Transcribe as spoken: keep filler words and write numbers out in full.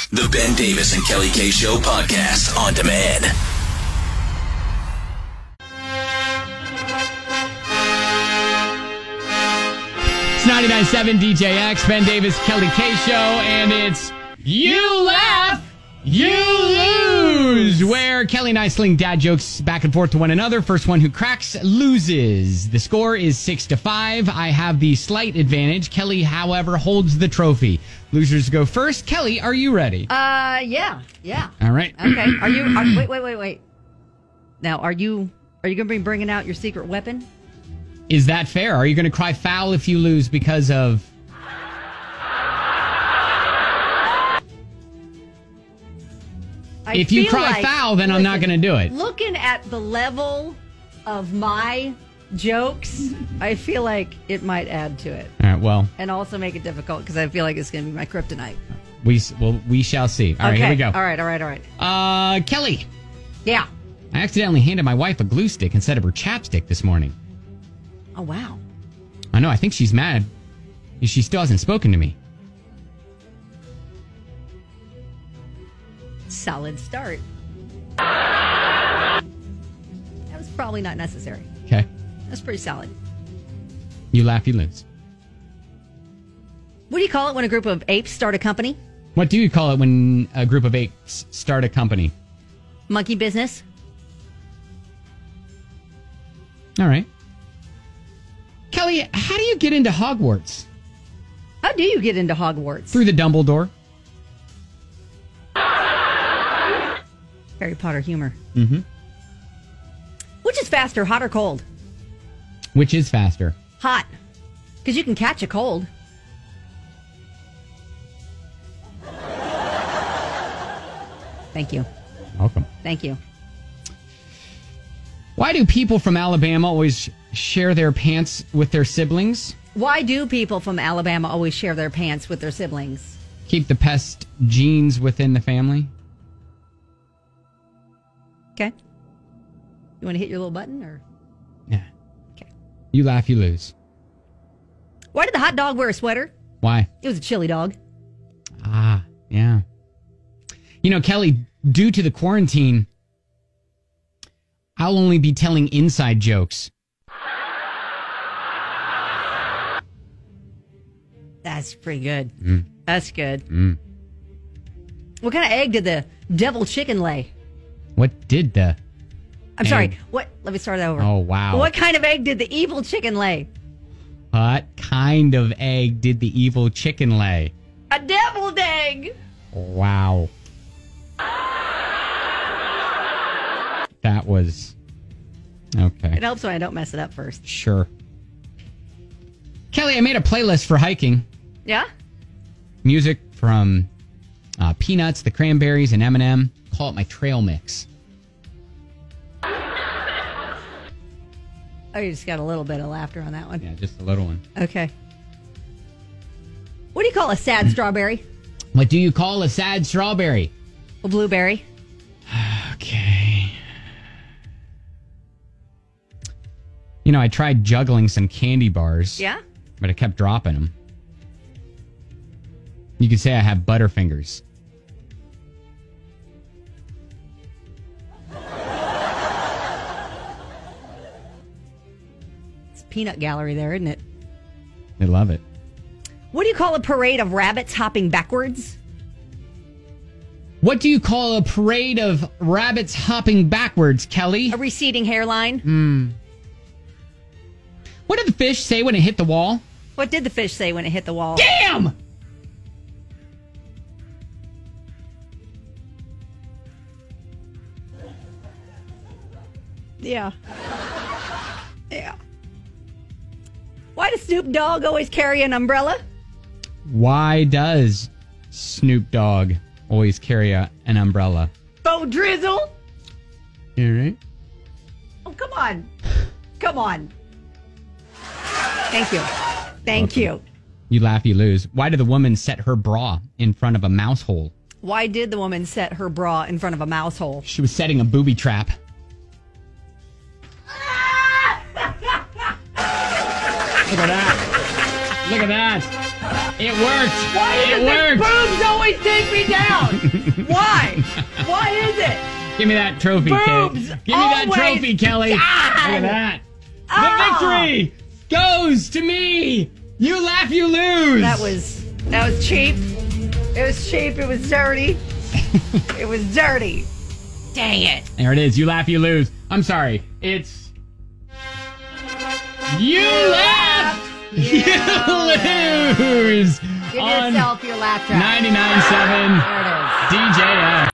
The Ben Davis and Kelly K Show podcast on demand. It's ninety-nine point seven D J X, Ben Davis, Kelly K Show, and it's You Laugh, You Lose, where Kelly and I sling dad jokes back and forth to one another. First one who cracks loses. The score is six to five. I have the slight advantage. Kelly, however, holds the trophy. Losers go first. Kelly, are you ready? Uh, yeah, yeah. All right. Okay. Are you? Are, wait, wait, wait, wait. Now, are you? Are you going to be bringing out your secret weapon? Is that fair? Are you going to cry foul if you lose because of? I if you feel cry like, foul, then listen, I'm not going to do it. Looking at the level of my jokes, I feel like it might add to it. All right. Well, and also make it difficult because I feel like it's going to be my kryptonite. we well we shall see. All right, okay. here we go. All right, all right, all right. Uh, Kelly. Yeah. I accidentally handed my wife a glue stick instead of her chapstick this morning. Oh, wow. I know. I think she's mad. She still hasn't spoken to me. Solid start. That was probably not necessary. Okay. That's pretty solid. You laugh, you lose. What do you call it when a group of apes start a company? What do you call it when a group of apes start a company? Monkey business. All right. Kelly, how do you get into Hogwarts? How do you get into Hogwarts? Through the Dumbledore. Harry Potter humor. Mm-hmm. Which is faster, hot or cold? Which is faster? Hot. Because you can catch a cold. Thank you. Welcome. Thank you. Why do people from Alabama always share their pants with their siblings? Why do people from Alabama always share their pants with their siblings? Keep the pest genes within the family? Okay. You want to hit your little button or? Yeah. Okay. You laugh, you lose. Why did the hot dog wear a sweater? Why? It was a chili dog. Ah, yeah. You know, Kelly, due to the quarantine, I'll only be telling inside jokes. That's pretty good. Mm. That's good. Mm. What kind of egg did the devil chicken lay? What did the... I'm egg? sorry. What? Let me start that over. Oh, wow. What kind of egg did the evil chicken lay? What kind of egg did the evil chicken lay? A deviled egg. Wow. That was... Okay. It helps when I don't mess it up first. Sure. Kelly, I made a playlist for hiking. Yeah? Music from uh, Peanuts, the Cranberries, and Eminem. Call it my trail mix. Oh, you just got a little bit of laughter on that one. Yeah, just a little one. Okay. What do you call a sad strawberry? What do you call a sad strawberry? A blueberry. Okay. You know, I tried juggling some candy bars. Yeah? But I kept dropping them. You could say I have butterfingers. It's peanut gallery there, isn't it? They love it. What do you call a parade of rabbits hopping backwards? What do you call a parade of rabbits hopping backwards, Kelly? A receding hairline. Hmm. What did the fish say when it hit the wall? What did the fish say when it hit the wall? Damn! Yeah. Yeah. Why does Snoop Dogg always carry an umbrella? Why does Snoop Dogg always carry a, an umbrella? Faux drizzle. All right. Oh, come on. Come on. Thank you. Thank Welcome. you. You laugh, you lose. Why did the woman set her bra in front of a mouse hole? Why did the woman set her bra in front of a mouse hole? She was setting a booby trap. Look at that. Look at that. It worked. Why it does worked. the boobs always take me down? Why? Why is it? Give me that trophy, Boobs Kelly. Give me that always- trophy, Kelly. God. Look at that. The Oh. victory goes to me. You laugh, you lose. That was that was cheap. It was cheap. It was dirty. It was dirty. Dang it. There it is. You laugh, you lose. I'm sorry. It's you laugh, you lose. Give on yourself your laugh track. ninety-nine point seven There it is. D J X.